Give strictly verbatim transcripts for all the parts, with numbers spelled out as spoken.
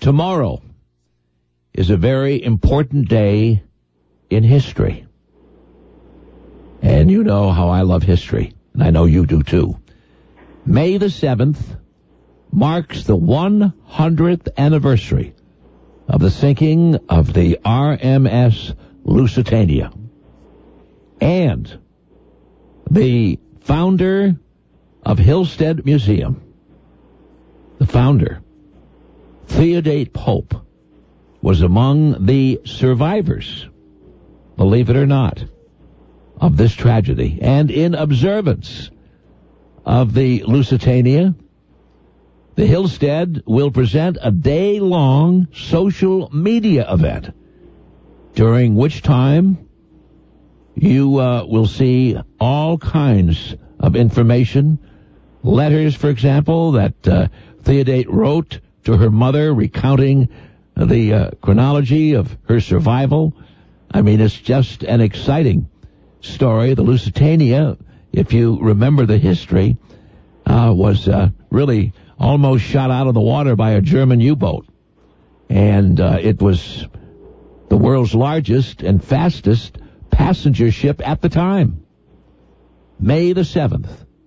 tomorrow is a very important day in history. And you know how I love history, and I know you do too. May the seventh marks the one hundredth anniversary of the sinking of the R M S Lusitania. And the founder of Hillstead Museum, the founder, Theodate Pope, was among the survivors, believe it or not, of this tragedy. And in observance of the Lusitania, the Hillstead will present a day-long social media event, during which time you uh, will see all kinds of information, letters, for example, that uh, Theodate wrote to her mother recounting the uh, chronology of her survival. I mean, it's just an exciting story. The Lusitania, if you remember the history, uh, was uh, really almost shot out of the water by a German U-boat. And uh, it was the world's largest and fastest passenger ship at the time. May the seventh,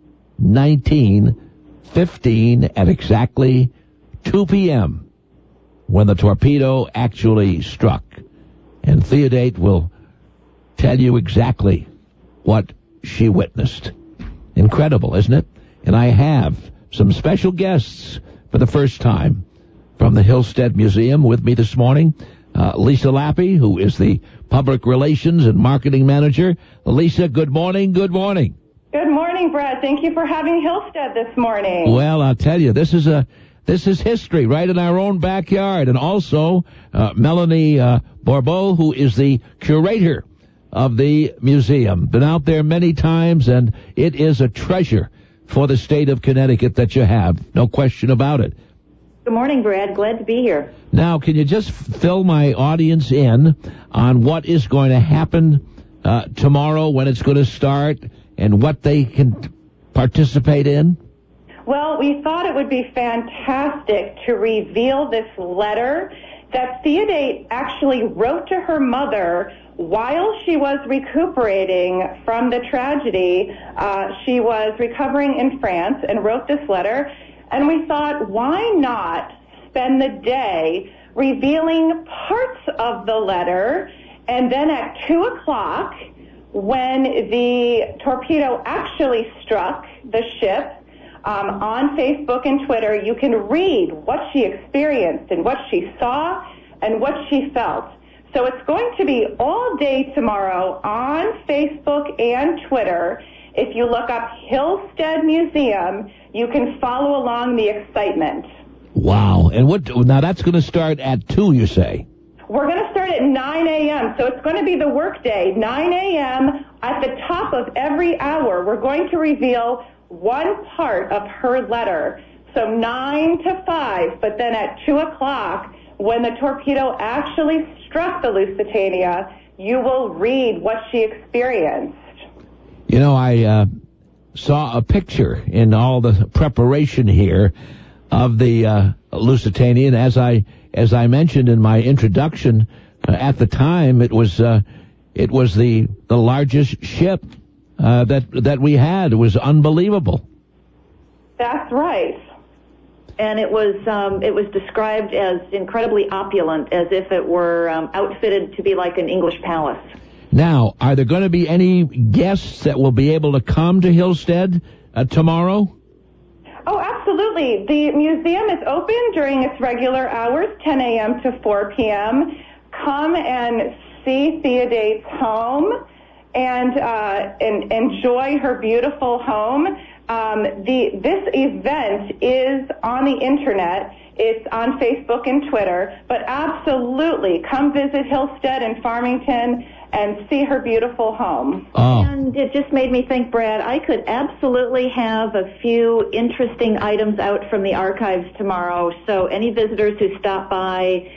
nineteen fifteen, at exactly two p.m., when the torpedo actually struck. And Theodate will tell you exactly what she witnessed. Incredible, isn't it? And I have some special guests for the first time from the Hillstead Museum with me this morning. Uh, Lisa Lappy, who is the Public Relations and Marketing Manager. Lisa, good morning, good morning. Good morning, Brad. Thank you for having Hillstead this morning. Well, I'll tell you, this is a this is history right in our own backyard. And also, uh, Melanie uh, Bourbeau, who is the curator of the museum. Been out there many times, and it is a treasure for the state of Connecticut that you have. No question about it. Good morning, Brad. Glad to be here. Now, can you just fill my audience in on what is going to happen uh, tomorrow, when it's going to start, and what they can participate in? Well, we thought it would be fantastic to reveal this letter that Theodate actually wrote to her mother while she was recuperating from the tragedy. Uh, she was recovering in France and wrote this letter. And we thought, why not spend the day revealing parts of the letter, and then at two o'clock, when the torpedo actually struck the ship, um, on Facebook and Twitter, you can read what she experienced and what she saw and what she felt. So it's going to be all day tomorrow on Facebook and Twitter. If you look up Hillstead Museum, you can follow along the excitement. Wow. And what, now that's going to start at two, you say? We're going to start at nine a.m., so it's going to be the work day. nine a.m. At the top of every hour, we're going to reveal one part of her letter. So nine to five, but then at two o'clock, when the torpedo actually struck the Lusitania, you will read what she experienced. You know, I uh, saw a picture in all the preparation here of the uh, Lusitania, and as I as I mentioned in my introduction, uh, at the time it was uh, it was the the largest ship uh, that that we had. It was unbelievable. That's right. And it was um, it was described as incredibly opulent, as if it were um, outfitted to be like an English palace. Now, are there going to be any guests that will be able to come to Hillstead uh, tomorrow? Oh, absolutely. The museum is open during its regular hours, ten a.m. to four p.m. Come and see Theodate's home and, uh, and enjoy her beautiful home. Um, the this event is on the internet. It's on Facebook and Twitter. But absolutely, come visit Hillstead in Farmington and see her beautiful home. Oh. And it just made me think, Brad, I could absolutely have a few interesting items out from the archives tomorrow. So any visitors who stop by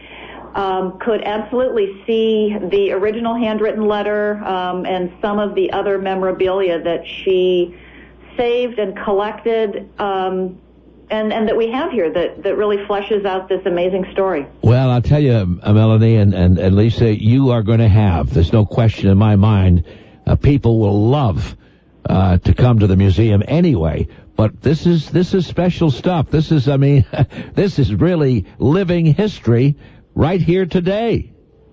um, could absolutely see the original handwritten letter um, and some of the other memorabilia that she saved and collected um, and, and that we have here that, that really fleshes out this amazing story. Well, I'll tell you, uh, Melanie and, and, and Lisa, you are going to have, there's no question in my mind, uh, people will love uh, to come to the museum anyway. But this is this is special stuff. This is, I mean, this is really living history right here today.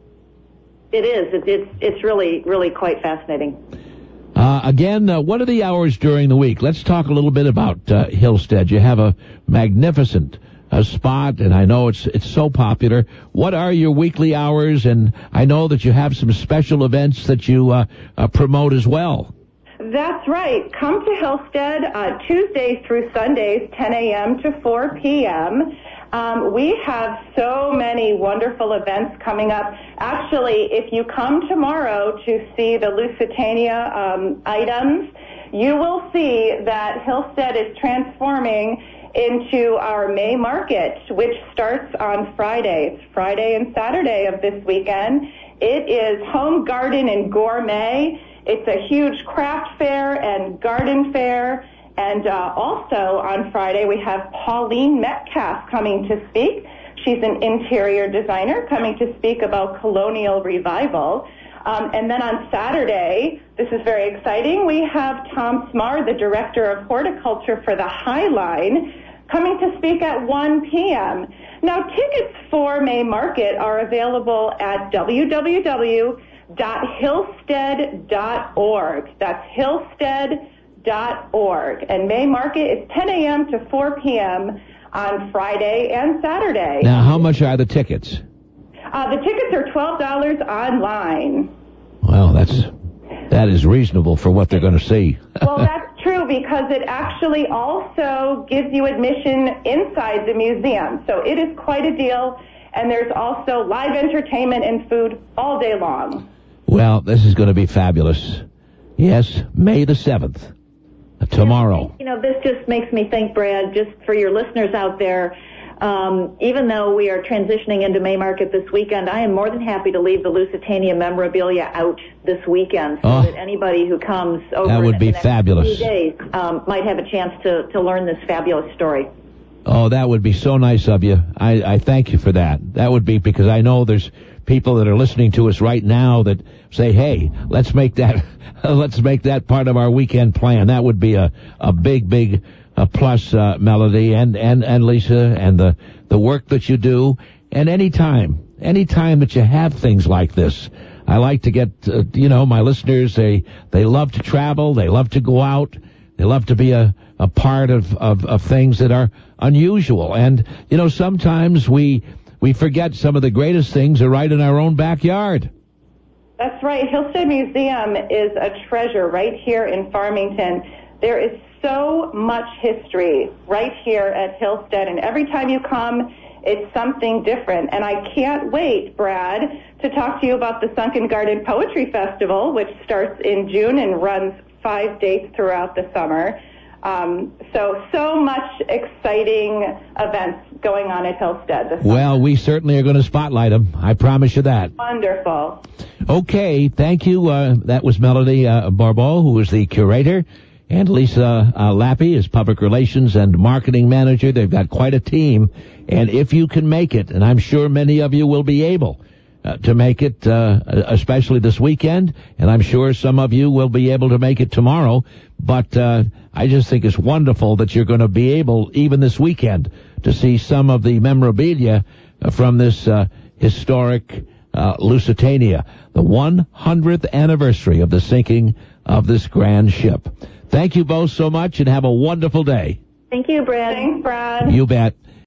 It is. It, it's it's really, really quite fascinating. Uh, again, uh, what are the hours during the week? Let's talk a little bit about uh, Hillstead. You have a magnificent uh, spot, and I know it's it's so popular. What are your weekly hours? And I know that you have some special events that you uh, uh, promote as well. That's right. Come to Hillstead uh, Tuesdays through Sundays, ten a.m. to four p.m. Um, we have so many wonderful events coming up. Actually, if you come tomorrow to see the Lusitania um, items, you will see that Hillstead is transforming into our May Market, which starts on Friday. It's Friday and Saturday of this weekend. It is home, garden, and gourmet. It's a huge craft fair and garden fair. And uh, also on Friday, we have Pauline Metcalf coming to speak. She's an interior designer coming to speak about colonial revival. Um, and then on Saturday, this is very exciting, we have Tom Smar, the director of horticulture for the High Line, coming to speak at one p.m. Now, tickets for May Market are available at w w w dot hillstead dot org. That's hillstead dot org. And May Market is ten a.m. to four p.m. on Friday and Saturday. Now, how much are the tickets? Uh, the tickets are twelve dollars online. Well, that's that is reasonable for what they're going to see. Well, that's true because it actually also gives you admission inside the museum. So it is quite a deal. And there's also live entertainment and food all day long. Well, this is going to be fabulous. Yes, May the seventh, tomorrow. You know, this just makes me think, Brad, just for your listeners out there, um, even though we are transitioning into May Market this weekend, I am more than happy to leave the Lusitania memorabilia out this weekend so oh, that anybody who comes over that would in be the next fabulous. few days um, might have a chance to, to learn this fabulous story. Oh, that would be so nice of you. I, I thank you for that. That would be because I know there's people that are listening to us right now that say, hey, let's make that let's make that part of our weekend plan. That would be a, a big, big uh, plus, uh, Melody and, and, and Lisa, and the, the work that you do. And any time, any time that you have things like this, I like to get, uh, you know, my listeners, they, they love to travel, they love to go out, they love to be a, a part of, of, of things that are unusual. And, you know, sometimes we we forget some of the greatest things are right in our own backyard. That's right. Hillstead Museum is a treasure right here in Farmington. There is so much history right here at Hillstead, and every time you come, it's something different. And I can't wait, Brad, to talk to you about the Sunken Garden Poetry Festival, which starts in June and runs five days throughout the summer. Um, so, so much exciting events going on at Hillstead this Well, summer. we certainly are going to spotlight them. I promise you that. Wonderful. Okay, thank you. Uh, that was Melody uh, Barbeau, who is the curator, and Lisa uh, Lappy is public relations and marketing manager. They've got quite a team, and if you can make it, and I'm sure many of you will be able uh, to make it, uh, especially this weekend, and I'm sure some of you will be able to make it tomorrow, but uh, I just think it's wonderful that you're going to be able, even this weekend, to see some of the memorabilia from this uh, historic uh, Lusitania, the one hundredth anniversary of the sinking of this grand ship. Thank you both so much, and have a wonderful day. Thank you, Brad. Thanks, Brad. You bet.